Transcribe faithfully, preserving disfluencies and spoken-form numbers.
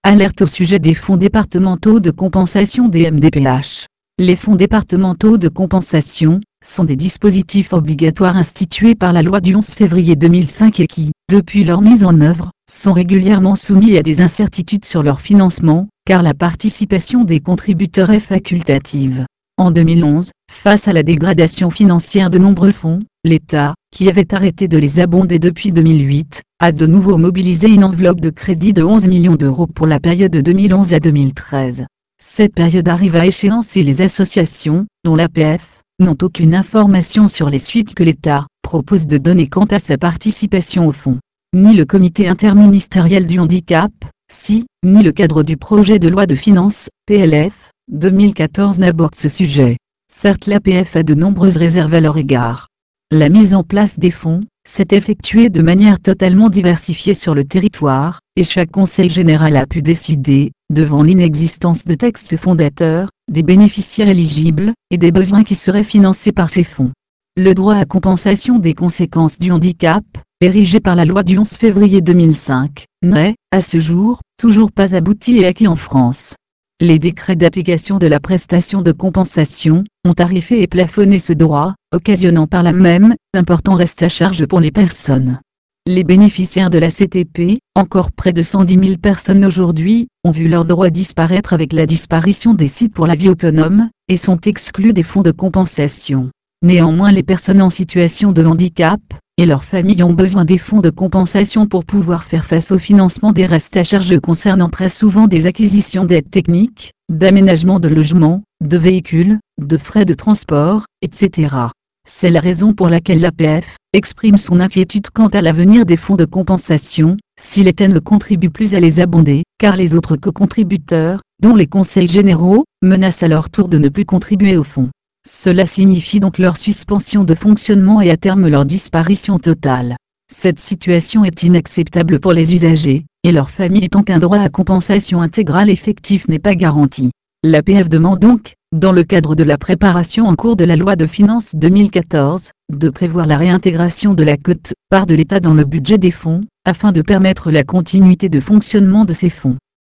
Alerte au sujet des fonds départementaux de compensation des M D P H. Les fonds départementaux de compensation sont des dispositifs obligatoires institués par la loi du onze février deux mille cinq et qui, depuis leur mise en œuvre, sont régulièrement soumis à des incertitudes sur leur financement, car la participation des contributeurs est facultative. En deux mille onze, face à la dégradation financière de nombreux fonds, l'État, qui avait arrêté de les abonder depuis deux mille huit, a de nouveau mobilisé une enveloppe de crédit de onze millions d'euros pour la période de deux mille onze à deux mille treize. Cette période arrive à échéance et les associations, dont l'A P F, n'ont aucune information sur les suites que l'État propose de donner quant à sa participation au fonds. Ni le comité interministériel du handicap, C I, ni le cadre du projet de loi de finances, P L F, deux mille quatorze n'aborde ce sujet. Certes, l'A P F a de nombreuses réserves à leur égard. La mise en place des fonds s'est effectuée de manière totalement diversifiée sur le territoire, et chaque conseil général a pu décider, devant l'inexistence de textes fondateurs, des bénéficiaires éligibles, et des besoins qui seraient financés par ces fonds. Le droit à compensation des conséquences du handicap, érigé par la loi du onze février deux mille cinq, n'est, à ce jour, toujours pas abouti et acquis en France. Les décrets d'application de la prestation de compensation ont tarifé et plafonné ce droit, occasionnant par là même d'importants restes à charge pour les personnes. Les bénéficiaires de la C T P, encore près de cent dix mille personnes aujourd'hui, ont vu leurs droits disparaître avec la disparition des sites pour la vie autonome, et sont exclus des fonds de compensation. Néanmoins, les personnes en situation de handicap et leurs familles ont besoin des fonds de compensation pour pouvoir faire face au financement des restes à charge concernant très souvent des acquisitions d'aides techniques, d'aménagement de logements, de véhicules, de frais de transport, et cetera. C'est la raison pour laquelle l'A P F exprime son inquiétude quant à l'avenir des fonds de compensation, si l'État ne contribue plus à les abonder, car les autres co-contributeurs, dont les conseils généraux, menacent à leur tour de ne plus contribuer au fonds. Cela signifie donc leur suspension de fonctionnement et à terme leur disparition totale. Cette situation est inacceptable pour les usagers, et leurs familles tant qu'un droit à compensation intégrale effectif n'est pas garanti. L'A P F demande donc, dans le cadre de la préparation en cours de la loi de finances deux mille quatorze, de prévoir la réintégration de la quote-part de l'État dans le budget des fonds, afin de permettre la continuité de fonctionnement de ces fonds.